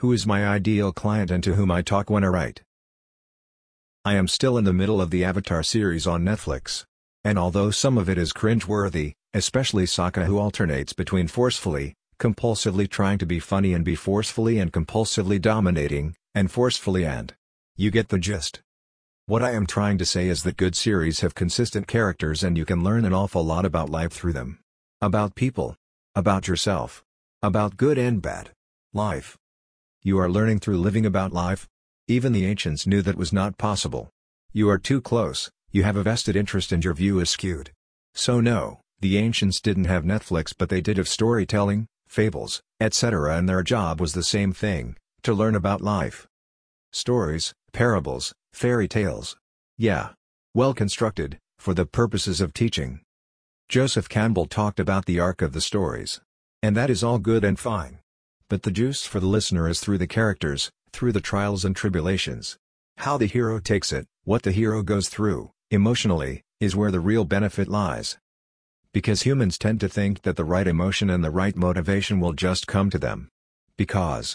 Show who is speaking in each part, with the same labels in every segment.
Speaker 1: Who is my ideal client and to whom I talk when I write? I am still in the middle of the Avatar series on Netflix. And although some of it is cringe-worthy, especially Sokka who alternates between forcefully, compulsively trying to be funny and be forcefully and compulsively dominating, and forcefully and... You get the gist. What I am trying to say is that good series have consistent characters and you can learn an awful lot about life through them. About people. About yourself. About good and bad. Life. You are learning through living about life. Even the ancients knew that was not possible. You are too close, you have a vested interest and your view is skewed. So no, the ancients didn't have Netflix but they did have storytelling, fables, etc. and their job was the same thing, to learn about life. Stories, parables, fairy tales. Yeah. Well constructed, for the purposes of teaching. Joseph Campbell talked about the arc of the stories. And that is all good and fine. But the juice for the listener is through the characters, through the trials and tribulations. How the hero takes it, what the hero goes through, emotionally, is where the real benefit lies. Because humans tend to think that the right emotion and the right motivation will just come to them. Because.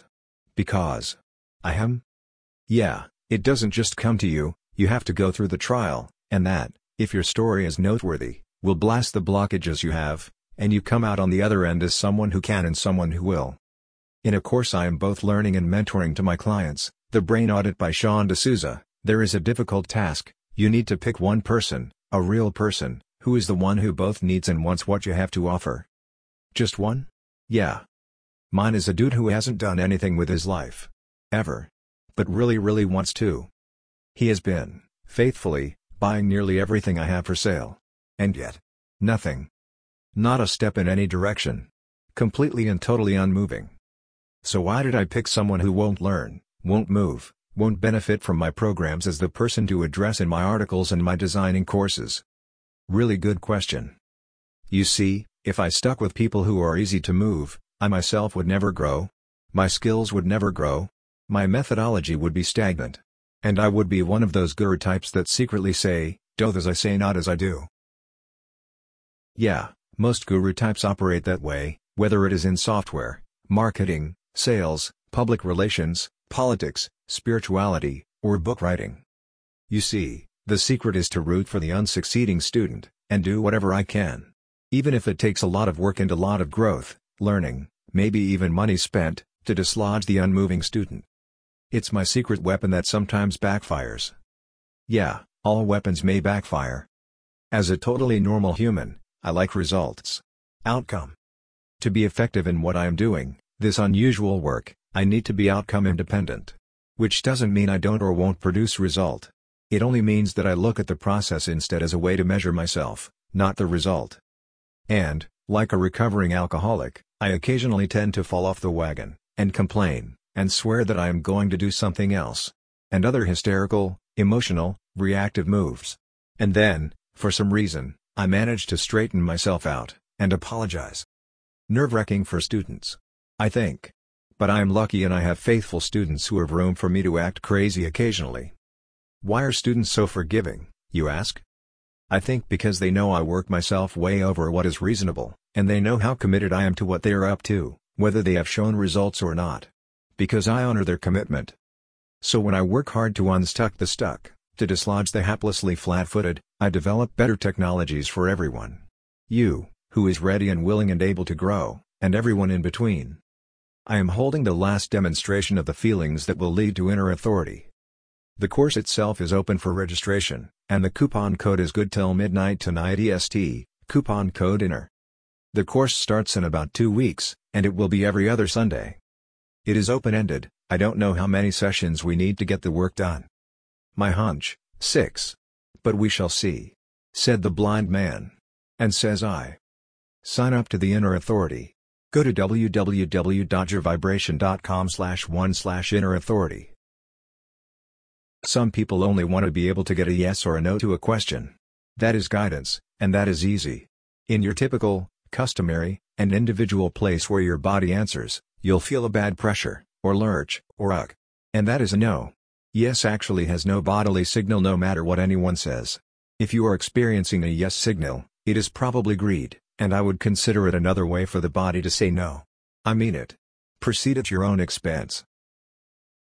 Speaker 1: Yeah, it doesn't just come to you, you have to go through the trial, and that, if your story is noteworthy, will blast the blockages you have, and you come out on the other end as someone who can and someone who will. In a course I am both learning and mentoring to my clients, The Brain Audit by Sean D'Souza, there is a difficult task. You need to pick one person, a real person, who is the one who both needs and wants what you have to offer. Just one? Yeah. Mine is a dude who hasn't done anything with his life. Ever. But really wants to. He has been, faithfully, buying nearly everything I have for sale. And yet. Nothing. Not a step in any direction. Completely and totally unmoving. So why did I pick someone who won't learn, won't move, won't benefit from my programs as the person to address in my articles and my designing courses? Really good question. You see, if I stuck with people who are easy to move, I myself would never grow. My skills would never grow. My methodology would be stagnant. And I would be one of those guru types that secretly say, "Do as I say, not as I do." Yeah, most guru types operate that way, whether it is in software, marketing, sales, public relations, politics, spirituality, or book writing. You see, the secret is to root for the unsucceeding student, and do whatever I can. Even if it takes a lot of work and a lot of growth, learning, maybe even money spent, to dislodge the unmoving student. It's my secret weapon that sometimes backfires. Yeah, all weapons may backfire. As a totally normal human, I like results. Outcome. To be effective in what I am doing, this unusual work, I need to be outcome independent. Which doesn't mean I don't or won't produce result. It only means that I look at the process instead as a way to measure myself, not the result. And, like a recovering alcoholic, I occasionally tend to fall off the wagon, and complain, and swear that I am going to do something else. And other hysterical, emotional, reactive moves. And then, for some reason, I manage to straighten myself out, and apologize. Nerve-wracking for students. I think. But I am lucky and I have faithful students who have room for me to act crazy occasionally. Why are students so forgiving, you ask? I think because they know I work myself way over what is reasonable, and they know how committed I am to what they are up to, whether they have shown results or not. Because I honor their commitment. So when I work hard to unstuck the stuck, to dislodge the haplessly flat-footed, I develop better technologies for everyone. You, who is ready and willing and able to grow, and everyone in between. I am holding the last demonstration of the feelings that will lead to inner authority. The course itself is open for registration, and the coupon code is good till midnight tonight EST, coupon code INNER. The course starts in about 2 weeks, and it will be every other Sunday. It is open-ended, I don't know how many sessions we need to get the work done. My hunch, 6. But we shall see. Said the blind man. And says I. Sign up to the Inner Authority. Go to www.yourvibration.com/1/innerauthority. Some people only want to be able to get a yes or a no to a question. That is guidance, and that is easy. In your typical, customary, and individual place where your body answers, you'll feel a bad pressure, or lurch, or ugh. And that is a no. Yes actually has no bodily signal no matter what anyone says. If you are experiencing a yes signal, it is probably greed, and I would consider it another way for the body to say no. I mean it. Proceed at your own expense.